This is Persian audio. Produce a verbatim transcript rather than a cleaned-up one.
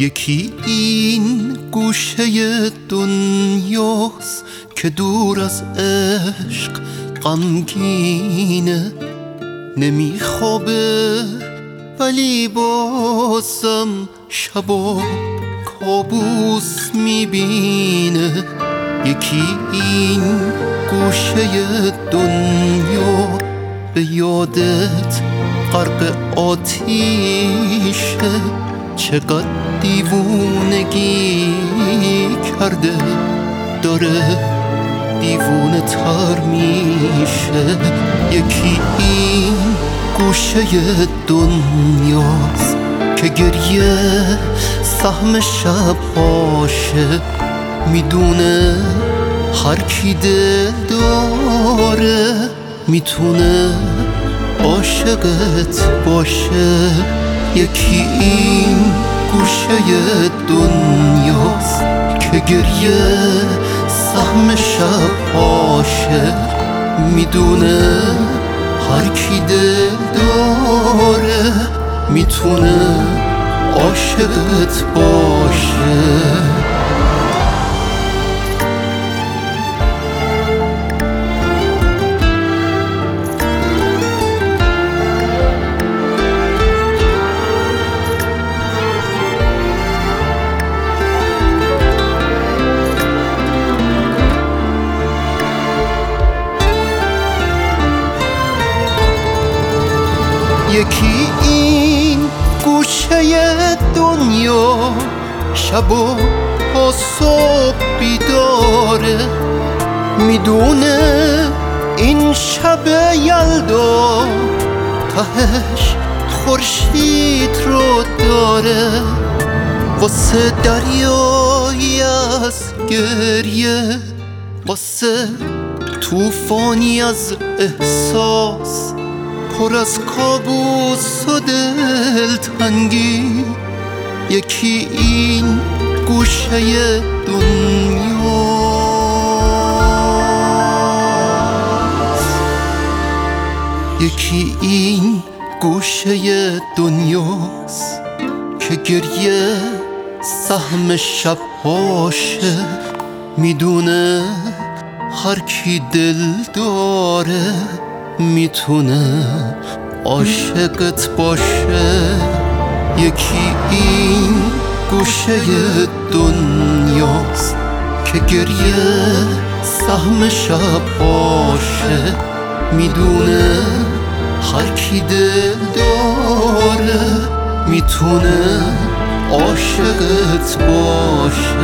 یکی این گوشه دنیاست که دور از عشق غمگینه، نمیخوابه ولی بازم شبا کابوس میبینه. یکی این گوشه دنیا به یادت غرق آتیشه، چقدر دیوونگی کرده داره دیوونه تر میشه. یکی این گوشه دنیاست که گریه سهم شب باشه، میدونه هر کی دل داره میتونه عاشقت باشه. یکی این گوشه دنیاست که گریه سهم شب باشه، میدونه هر کی دل داره میتونه عاشقت باشه. یکی این گوشه دنیا شبا تا صبح بیداره، میدونه این شب یلدا تهش خورشید رو داره. واسه دریایی از گریه، واسه توفانی از احساس، پر از کابوس و دلتنگی. یکی این گوشه دنیاست، یکی این گوشه دنیاست که گریه سهم شب باشه، میدونه هر کی دل داره میتونه عاشقت باشه. یکی این گوشه دنیاست که گریه سهم شب باشه، میدونه هر کی دل داره میتونه عاشقت باشه.